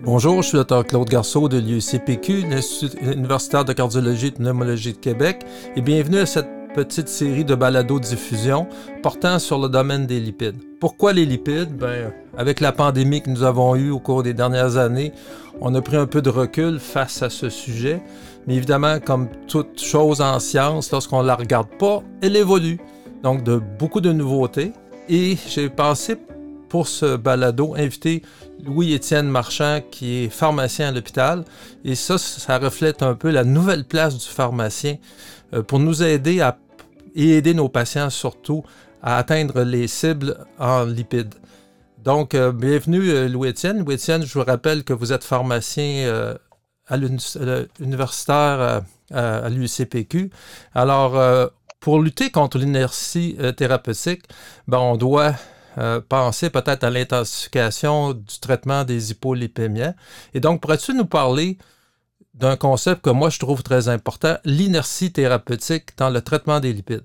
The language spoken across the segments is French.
Bonjour, je suis le Dr Claude Garceau de l'UCPQ, l'Institut universitaire de cardiologie et de pneumologie de Québec, et bienvenue à cette petite série de balado-diffusion portant sur le domaine des lipides. Pourquoi les lipides? Avec la pandémie que nous avons eue au cours des dernières années, on a pris un peu de recul face à ce sujet, mais évidemment, comme toute chose en science, lorsqu'on ne la regarde pas, elle évolue. Donc, beaucoup de nouveautés, et j'ai pensé pour ce balado inviter Louis-Étienne Marchand, qui est pharmacien à l'hôpital. Et ça reflète un peu la nouvelle place du pharmacien pour nous aider et aider nos patients surtout à atteindre les cibles en lipides. Donc, bienvenue Louis-Étienne. Louis-Étienne, je vous rappelle que vous êtes pharmacien à universitaire à l'UCPQ. Alors, pour lutter contre l'inertie thérapeutique, on doit penser peut-être à l'intensification du traitement des hypolipémiens. Et donc, pourrais-tu nous parler d'un concept que moi je trouve très important, l'inertie thérapeutique dans le traitement des lipides?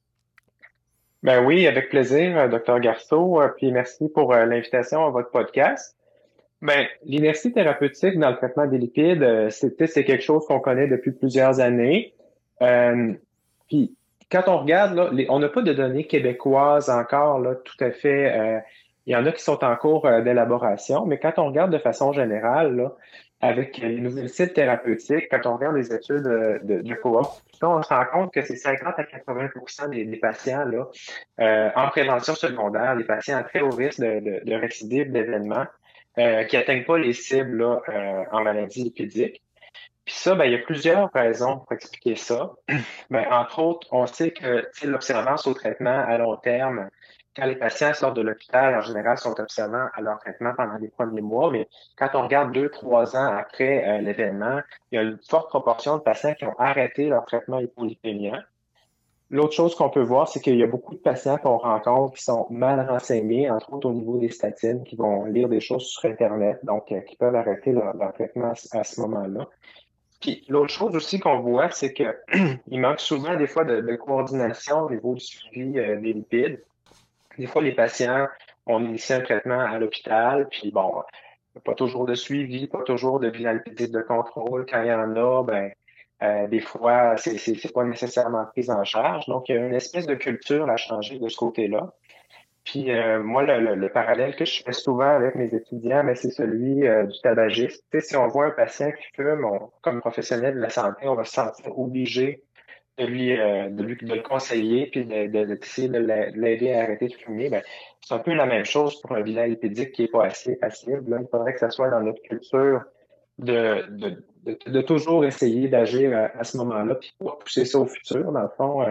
Ben oui, avec plaisir, Dr Garceau, puis merci pour l'invitation à votre podcast. L'inertie thérapeutique dans le traitement des lipides, c'est quelque chose qu'on connaît depuis plusieurs années. Euh, Puis quand on regarde, là, on n'a pas de données québécoises encore, là, tout à fait. Il y en a qui sont en cours d'élaboration, mais quand on regarde de façon générale, là, avec les nouvelles cibles thérapeutiques, quand on regarde les études de cohorte, on se rend compte que c'est 50 à 80 des patients là, en prévention secondaire, les patients à très haut risque de récidive d'événements qui n'atteignent pas les cibles là, en maladie lipidique. Puis ça, il y a plusieurs raisons pour expliquer ça. Entre autres, on sait que l'observance au traitement à long terme, quand les patients sortent de l'hôpital, en général, sont observants à leur traitement pendant les premiers mois, mais quand on regarde 2, 3 ans après l'événement, il y a une forte proportion de patients qui ont arrêté leur traitement hypolipémien. L'autre chose qu'on peut voir, c'est qu'il y a beaucoup de patients qu'on rencontre qui sont mal renseignés, entre autres au niveau des statines, qui vont lire des choses sur Internet, donc qui peuvent arrêter leur traitement à ce moment-là. Puis l'autre chose aussi qu'on voit, c'est que il manque souvent des fois de coordination au niveau du suivi des lipides. Des fois, les patients ont initié un traitement à l'hôpital, puis bon, pas toujours de suivi, pas toujours de bilan lipidique de contrôle. Quand il y en a, des fois, c'est pas nécessairement pris en charge. Donc, il y a une espèce de culture à changer de ce côté-là. Puis moi, le parallèle que je fais souvent avec mes étudiants, c'est celui du tabagisme. Tu sais, si on voit un patient qui fume, comme professionnel de la santé, on va se sentir obligé de le conseiller puis d'essayer de l'aider à arrêter de fumer. C'est un peu la même chose pour un bilan lipidique qui est pas assez facile. Là, il faudrait que ça soit dans notre culture de toujours essayer d'agir à ce moment-là puis pas pousser ça au futur. Dans le fond,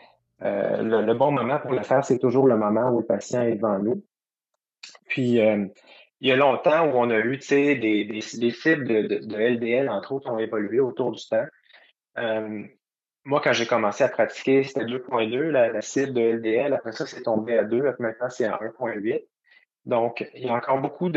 le bon moment pour le faire, c'est toujours le moment où le patient est devant nous. Puis, il y a longtemps où on a eu, tu sais, des cibles de LDL, entre autres, ont évolué autour du temps. Euh, Moi, quand j'ai commencé à pratiquer, c'était 2,2, la cible de LDL. Après ça, c'est tombé à 2. Après, maintenant, c'est à 1,8. Donc, il y a encore beaucoup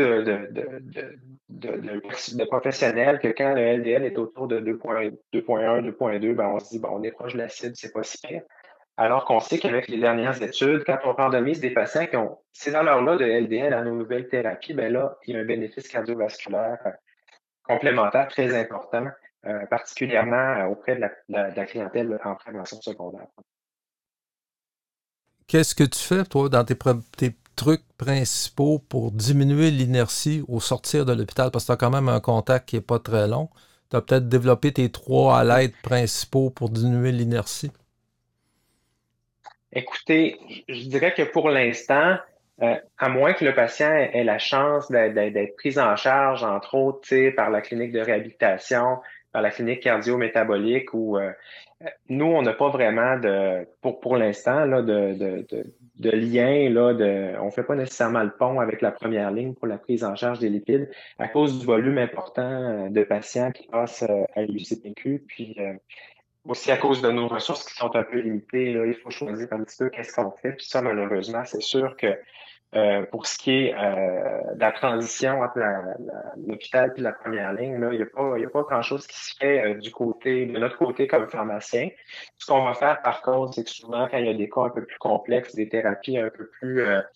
de professionnels que quand le LDL est autour de 2,1, 2,2, on se dit, bon, on est proche de la cible, c'est pas si pire. Alors qu'on sait qu'avec les dernières études, quand on randomise des patients qui ont ces valeurs-là de LDL à nos nouvelles thérapies, là, il y a un bénéfice cardiovasculaire complémentaire très important, particulièrement auprès de la clientèle là, en prévention secondaire. Qu'est-ce que tu fais, toi, dans tes trucs principaux pour diminuer l'inertie au sortir de l'hôpital? Parce que tu as quand même un contact qui n'est pas très long. Tu as peut-être développé tes 3 à l'aide principaux pour diminuer l'inertie. Écoutez, je dirais que pour l'instant, à moins que le patient ait la chance d'être pris en charge, entre autres, tu sais, par la clinique de réhabilitation, par la clinique cardio-métabolique, ou nous, on n'a pas vraiment pour l'instant, là, de lien, là, on fait pas nécessairement le pont avec la première ligne pour la prise en charge des lipides à cause du volume important de patients qui passent à l'UCPQ, puis aussi à cause de nos ressources qui sont un peu limitées, là, il faut choisir un petit peu qu'est-ce qu'on fait. Puis ça, malheureusement, c'est sûr que pour ce qui est de la transition entre l'hôpital et la première ligne, là, il y a pas grand-chose qui se fait de notre côté comme pharmacien. Ce qu'on va faire, par contre, c'est que souvent, quand il y a des cas un peu plus complexes, des thérapies un peu plus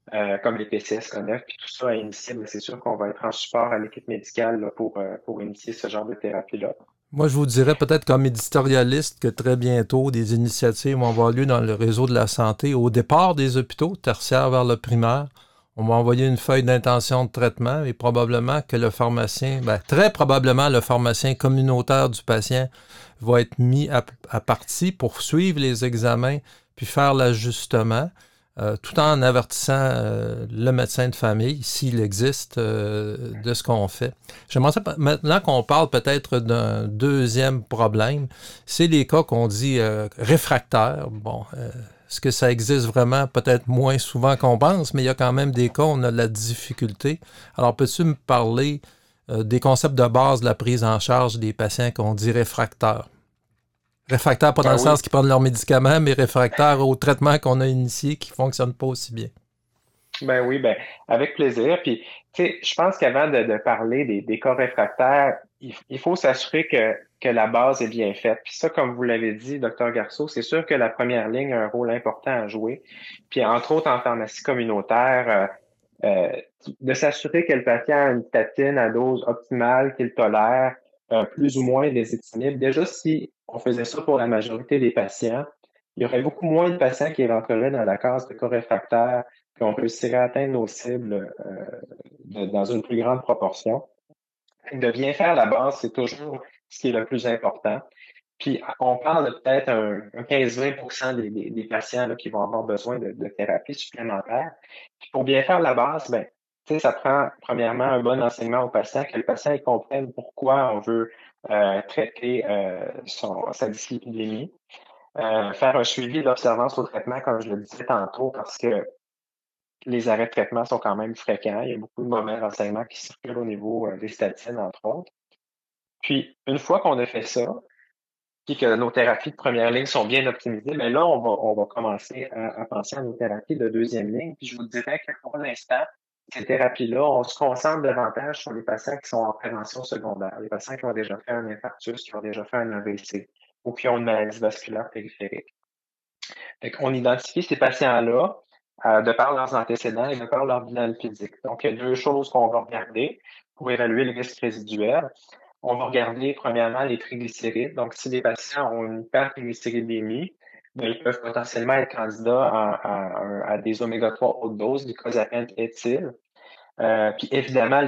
comme les PCSK9, puis tout ça à initier, mais c'est sûr qu'on va être en support à l'équipe médicale là, pour initier ce genre de thérapie-là. Moi, je vous dirais peut-être comme éditorialiste que très bientôt, des initiatives vont avoir lieu dans le réseau de la santé au départ des hôpitaux tertiaires vers le primaire. On va envoyer une feuille d'intention de traitement et probablement que le pharmacien, très probablement le pharmacien communautaire du patient va être mis à partie pour suivre les examens puis faire l'ajustement. Tout en avertissant le médecin de famille, s'il existe, de ce qu'on fait. J'aimerais ça, maintenant qu'on parle peut-être d'un deuxième problème, c'est les cas qu'on dit réfractaires. Bon, est-ce que ça existe vraiment? Peut-être moins souvent qu'on pense, mais il y a quand même des cas où on a de la difficulté. Alors, peux-tu me parler des concepts de base de la prise en charge des patients qu'on dit réfractaires? Réfractaires, pas dans Ben le oui, sens qu'ils prennent leurs médicaments, mais réfractaires au traitement qu'on a initié qui ne fonctionne pas aussi bien. ben oui, ben avec plaisir. Puis, tu sais, je pense qu'avant de parler des cas réfractaires, il faut s'assurer que la base est bien faite. Puis ça, comme vous l'avez dit, docteur Garceau, c'est sûr que la première ligne a un rôle important à jouer. Puis, entre autres, en pharmacie communautaire, de s'assurer que le patient a une statine à dose optimale, qu'il tolère, plus ou moins les éthylides. Déjà, si on faisait ça pour la majorité des patients, il y aurait beaucoup moins de patients qui rentreraient dans la case de cas réfractaires, puis on réussirait à atteindre nos cibles dans une plus grande proportion. De bien faire la base, c'est toujours ce qui est le plus important. Puis on parle de peut-être un 15-20% des patients là, qui vont avoir besoin de thérapie supplémentaire. Puis pour bien faire la base, ben, tu sais, ça prend premièrement un bon enseignement au patient, que le patient il comprenne pourquoi on veut traiter sa dyslipidémie. Faire un suivi de l'observance au traitement, comme je le disais tantôt, parce que les arrêts de traitement sont quand même fréquents. Il y a beaucoup de mauvais renseignements qui circulent au niveau des statines, entre autres. Puis, une fois qu'on a fait ça, puis que nos thérapies de première ligne sont bien optimisées, mais là, on va commencer à penser à nos thérapies de deuxième ligne. Puis je vous dirais que pour l'instant, ces thérapies-là, on se concentre davantage sur les patients qui sont en prévention secondaire, les patients qui ont déjà fait un infarctus, qui ont déjà fait un AVC ou qui ont une maladie vasculaire périphérique. Fait qu'on identifie ces patients-là de par leurs antécédents et de par leur bilan physique. Donc, il y a deux choses qu'on va regarder pour évaluer le risque résiduel. On va regarder premièrement les triglycérides. Donc, si les patients ont une hypertriglycéridémie, ben, ils peuvent potentiellement être candidats à des oméga-3 haute dose, du clozapine éthyle. Puis évidemment,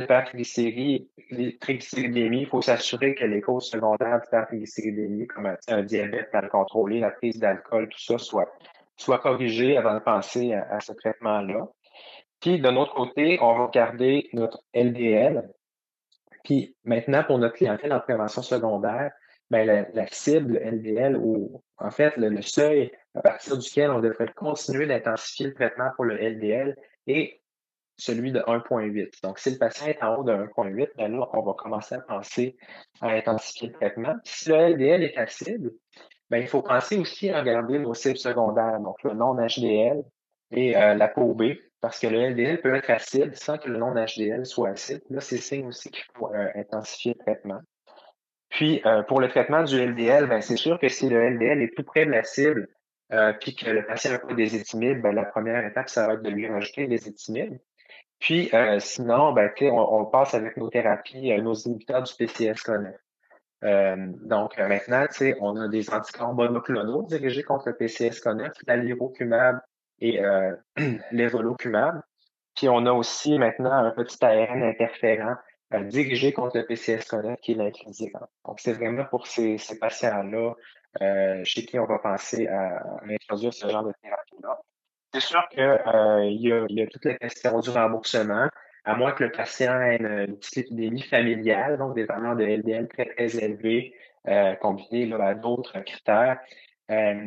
les triglycéridémies, il faut s'assurer que les causes secondaires d'hypertriglycéridémie, comme un diabète mal contrôlé, la prise d'alcool, tout ça, soit corrigées avant de penser à ce traitement-là. Puis de notre côté, on va regarder notre LDL. Puis maintenant, pour notre clientèle en prévention secondaire, ben la cible LDL, ou en fait le seuil à partir duquel on devrait continuer d'intensifier le traitement pour le LDL est celui de 1,8. Donc, si le patient est en haut de 1,8, ben là, on va commencer à penser à intensifier le traitement. Si le LDL est à cible, ben, il faut penser aussi à regarder nos cibles secondaires, donc le non-HDL et l'ApoB, parce que le LDL peut être acide sans que le non-HDL soit acide. Là, c'est signe aussi qu'il faut intensifier le traitement. Puis, pour le traitement du LDL, ben, c'est sûr que si le LDL est tout près de la cible, puis que le patient n'a pas des éthymines, ben, la première étape, ça va être de lui rajouter des éthymines. Puis, sinon, ben, on passe avec nos thérapies, nos inhibiteurs du PCSK9. Donc, maintenant, on a des anticorps monoclonaux dirigés contre le PCSK9, l'alirocumab et l'évolucumab. Puis, on a aussi maintenant un petit ARN interférent dirigé contre le PCSK9 qui est l'inclisiran. Donc, c'est vraiment pour ces patients-là chez qui on va penser à introduire ce genre de thérapie-là. C'est sûr que, il y a toute la question du remboursement, à moins que le patient ait une dyslipidémie familiale, donc des valeurs de LDL très, très élevées, combinées là, à d'autres critères. Euh,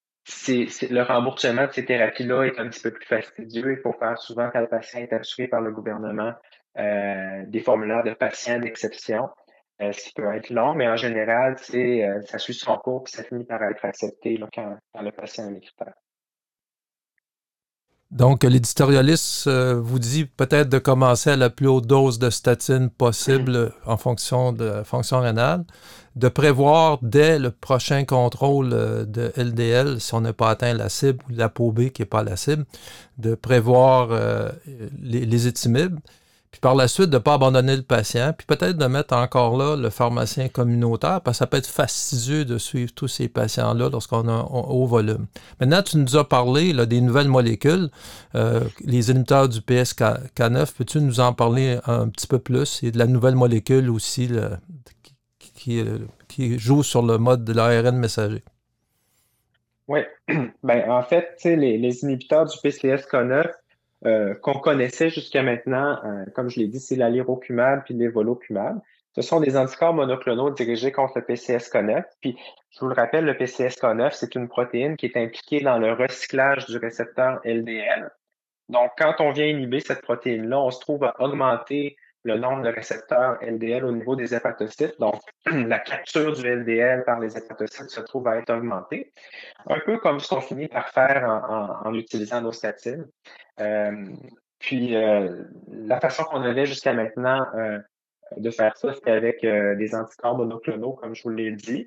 le remboursement de ces thérapies-là est un petit peu plus fastidieux. Il faut faire souvent, quand le patient est assuré par le gouvernement, des formulaires de patients d'exception, ce qui peut être long, mais en général, ça suit son cours et ça finit par être accepté là, quand le patient a les critères. Donc, l'éditorialiste vous dit peut-être de commencer à la plus haute dose de statine possible en fonction de la fonction rénale, de prévoir dès le prochain contrôle de LDL, si on n'a pas atteint la cible ou l'ApoB qui n'est pas la cible, de prévoir les éthymibes, puis par la suite de ne pas abandonner le patient, puis peut-être de mettre encore là le pharmacien communautaire, parce que ça peut être fastidieux de suivre tous ces patients-là lorsqu'on a un haut volume. Maintenant, tu nous as parlé là, des nouvelles molécules, les inhibiteurs du PCSK9. Peux-tu nous en parler un petit peu plus? Et de la nouvelle molécule aussi là, qui joue sur le mode de l'ARN messager. Oui, ben, en fait, tu sais, les inhibiteurs du PCSK9 qu'on connaissait jusqu'à maintenant, comme je l'ai dit, c'est l'alirocumab puis l'évolucumab. Ce sont des anticorps monoclonaux dirigés contre le PCSK9. Puis, je vous le rappelle, le PCSK9, c'est une protéine qui est impliquée dans le recyclage du récepteur LDL. Donc, quand on vient inhiber cette protéine-là, on se trouve à augmenter le nombre de récepteurs LDL au niveau des hépatocytes. Donc, la capture du LDL par les hépatocytes se trouve à être augmentée. Un peu comme ce qu'on finit par faire en utilisant nos statines. Puis, la façon qu'on avait jusqu'à maintenant de faire ça, c'était avec des anticorps monoclonaux, comme je vous l'ai dit,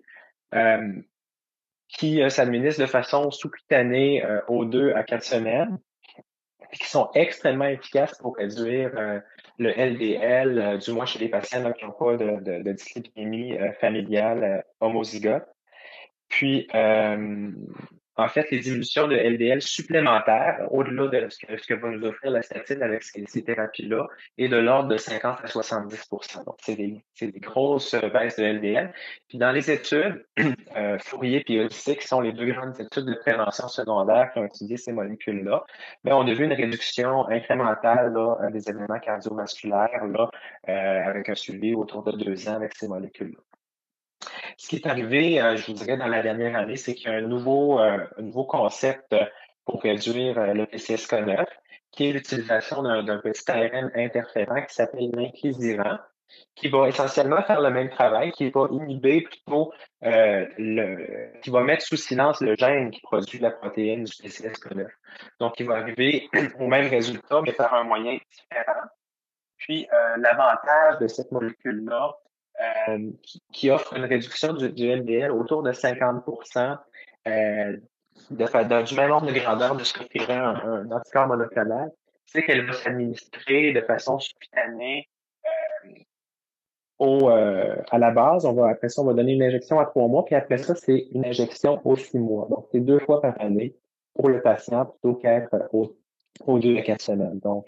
qui s'administrent de façon sous-cutanée aux 2 à 4 semaines, puis qui sont extrêmement efficaces pour réduire le LDL, du moins chez les patients qui n'ont pas de dyslipidémie familiale homozygote. Puis, en fait, les diminutions de LDL supplémentaires, au-delà de ce que va nous offrir la statine avec ces thérapies-là, est de l'ordre de 50 à 70 %. Donc, c'est des grosses baisses de LDL. Puis, dans les études, Fourier et Odyssey, qui sont les 2 grandes études de prévention secondaire qui ont étudié ces molécules-là, ben, on a vu une réduction incrémentale là, des événements cardiovasculaires là, avec un suivi autour de 2 ans avec ces molécules-là. Ce qui est arrivé, je vous dirais, dans la dernière année, c'est qu'il y a un nouveau concept pour réduire le PCSK9, qui est l'utilisation d'un petit ARN interférent qui s'appelle l'inclisiran, qui va essentiellement faire le même travail, qui va inhiber plutôt, qui va mettre sous silence le gène qui produit la protéine du PCSK9. Donc, il va arriver au même résultat, mais par un moyen différent. Puis, l'avantage de cette molécule-là, qui offre une réduction du LDL autour de 50 du même ordre de grandeur de ce qu'offrirait un anticorps monoclonal, c'est qu'elle va s'administrer de façon subcutanée à la base. Après ça, on va donner une injection à 3 mois, puis après ça, c'est une injection aux 6 mois. Donc, c'est 2 fois par année pour le patient plutôt qu'être aux 2 à 4 semaines. Donc,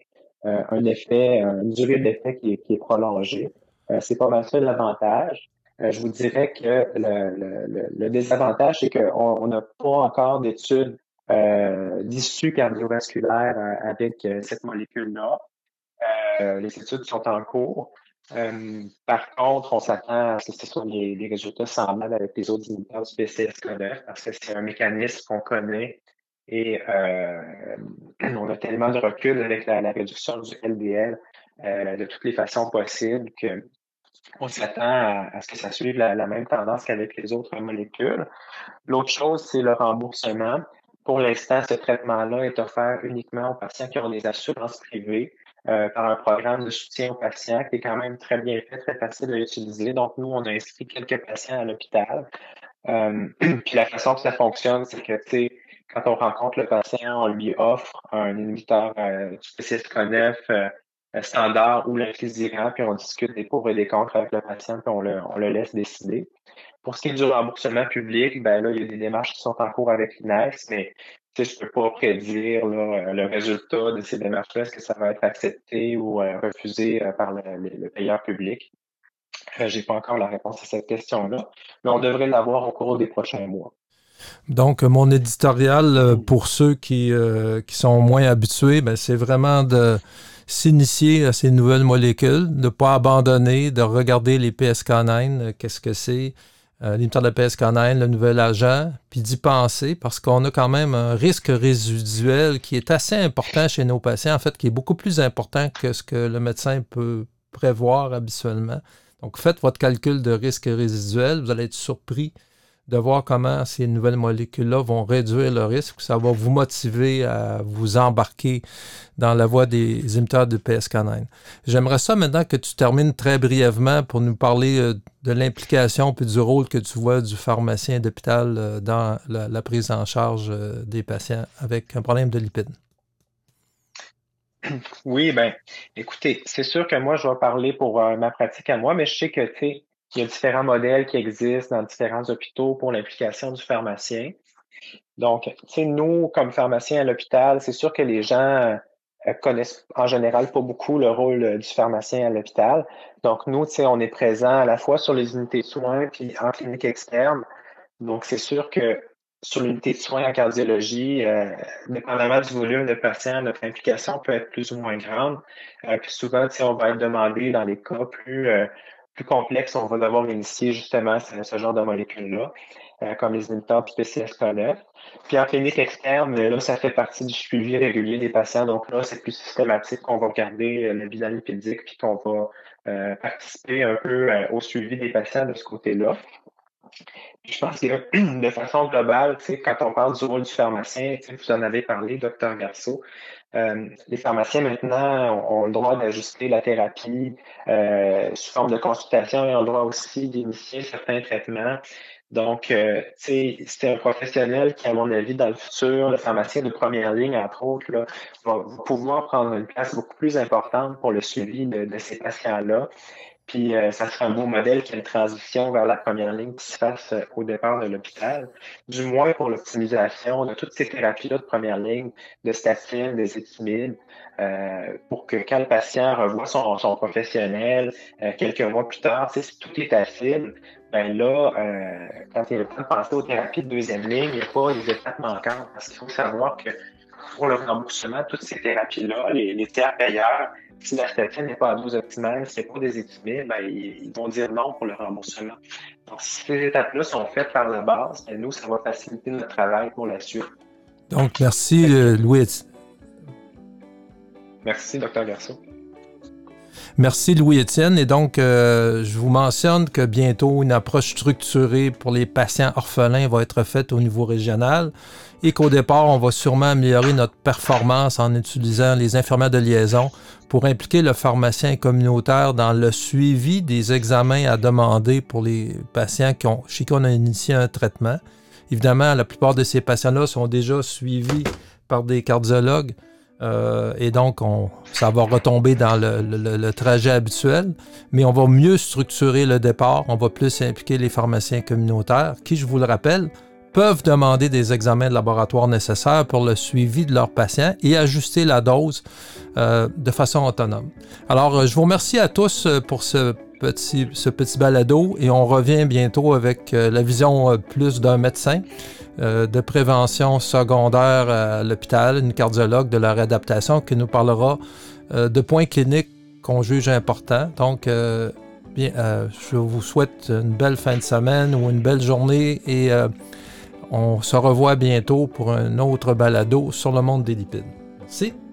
une durée d'effet qui est prolongée. C'est pas mal ça l'avantage. Je vous dirais que le désavantage, c'est qu'on n'a pas encore d'études d'issue cardiovasculaire avec cette molécule-là. Les études sont en cours. Par contre, on s'attend à ce que ce soit des résultats semblables avec les autres inhibiteurs du PCSK9 parce que c'est un mécanisme qu'on connaît et on a tellement de recul avec la réduction du LDL de toutes les façons possibles qu'on s'attend à ce que ça suive la même tendance qu'avec les autres molécules. L'autre chose, c'est le remboursement. Pour l'instant, ce traitement-là est offert uniquement aux patients qui ont des assurances privées par un programme de soutien aux patients qui est quand même très bien fait, très facile à utiliser. Donc, nous, on a inscrit quelques patients à l'hôpital. Puis la façon que ça fonctionne, c'est que, tu sais, quand on rencontre le patient, on lui offre un inhibiteur du PCSK9 standard ou l'inclisiran, puis on discute des pour et des contre avec le patient, puis on le laisse décider. Pour ce qui est du remboursement public, ben là, il y a des démarches qui sont en cours avec l'INES, mais tu sais, je peux pas prédire là, le résultat de ces démarches-là, est-ce que ça va être accepté ou refusé par le payeur public. J'ai pas encore la réponse à cette question-là, mais on devrait l'avoir au cours des prochains mois. Donc, mon éditorial, pour ceux qui sont moins habitués, ben, c'est vraiment de s'initier à ces nouvelles molécules, de ne pas abandonner, de regarder les PCSK9, qu'est-ce que c'est, l'inhibiteur de PCSK9, le nouvel agent, puis d'y penser parce qu'on a quand même un risque résiduel qui est assez important chez nos patients, en fait, qui est beaucoup plus important que ce que le médecin peut prévoir habituellement. Donc, faites votre calcul de risque résiduel, vous allez être surpris de voir comment ces nouvelles molécules-là vont réduire le risque. Ça va vous motiver à vous embarquer dans la voie des émetteurs de PSK9. J'aimerais ça maintenant que tu termines très brièvement pour nous parler de l'implication puis du rôle que tu vois du pharmacien d'hôpital dans la prise en charge des patients avec un problème de lipides. Oui, ben, écoutez, c'est sûr que moi, je vais parler pour ma pratique à moi, mais je sais que, tu sais, il y a différents modèles qui existent dans différents hôpitaux pour l'implication du pharmacien. Donc, tu sais, nous, comme pharmaciens à l'hôpital, c'est sûr que les gens connaissent en général pas beaucoup le rôle du pharmacien à l'hôpital. Donc, nous, tu sais, on est présent à la fois sur les unités de soins puis en clinique externe. Donc, c'est sûr que sur l'unité de soins en cardiologie, dépendamment du volume de patients, notre implication peut être plus ou moins grande. Puis souvent, tu sais, on va être demandé dans les cas plus complexes, on va devoir initier justement ce genre de molécules-là, comme les inhibiteurs PCSK9. Puis en clinique externe, là, ça fait partie du suivi régulier des patients. Donc là, c'est plus systématique qu'on va regarder le bilan lipidique puis qu'on va participer un peu au suivi des patients de ce côté-là. Je pense que de façon globale, tu sais, quand on parle du rôle du pharmacien, tu sais, vous en avez parlé, docteur Garceau, les pharmaciens maintenant ont le droit d'ajuster la thérapie sous forme de consultation et ont le droit aussi d'initier certains traitements. Donc, tu sais, c'est un professionnel qui, à mon avis, dans le futur, le pharmacien de première ligne, entre autres, là, va pouvoir prendre une place beaucoup plus importante pour le suivi de ces patients-là. Puis, ça serait un beau modèle qu'il y ait une transition vers la première ligne qui se fasse au départ de l'hôpital, du moins pour l'optimisation de toutes ces thérapies-là de première ligne, de statine, des éthymides, pour que quand le patient revoit son professionnel, quelques mois plus tard, tu sais, si tout est facile, ben là, quand il est le temps de penser aux thérapies de deuxième ligne, il n'y a pas les étapes manquantes, parce qu'il faut savoir que pour le remboursement, toutes ces thérapies-là, les tiers payeurs, si la statine n'est pas à dose optimale, c'est pas des éthymides, ben, ils vont dire non pour le remboursement. Donc, si ces étapes-là sont faites par la base, ben, nous, ça va faciliter notre travail pour la suite. Donc, merci, Louis. Merci, Dr. Garceau. Merci Louis-Étienne. Et donc, je vous mentionne que bientôt, une approche structurée pour les patients orphelins va être faite au niveau régional et qu'au départ, on va sûrement améliorer notre performance en utilisant les infirmières de liaison pour impliquer le pharmacien communautaire dans le suivi des examens à demander pour les patients chez qui on a initié un traitement. Évidemment, la plupart de ces patients-là sont déjà suivis par des cardiologues. Et donc, ça va retomber dans le trajet habituel, mais on va mieux structurer le départ, on va plus impliquer les pharmaciens communautaires qui, je vous le rappelle, peuvent demander des examens de laboratoire nécessaires pour le suivi de leurs patients et ajuster la dose de façon autonome. Alors, je vous remercie à tous pour ce petit balado et on revient bientôt avec la vision plus d'un médecin de prévention secondaire à l'hôpital, une cardiologue de la réadaptation qui nous parlera de points cliniques qu'on juge importants. Donc, je vous souhaite une belle fin de semaine ou une belle journée et on se revoit bientôt pour un autre balado sur le monde des lipides. Merci.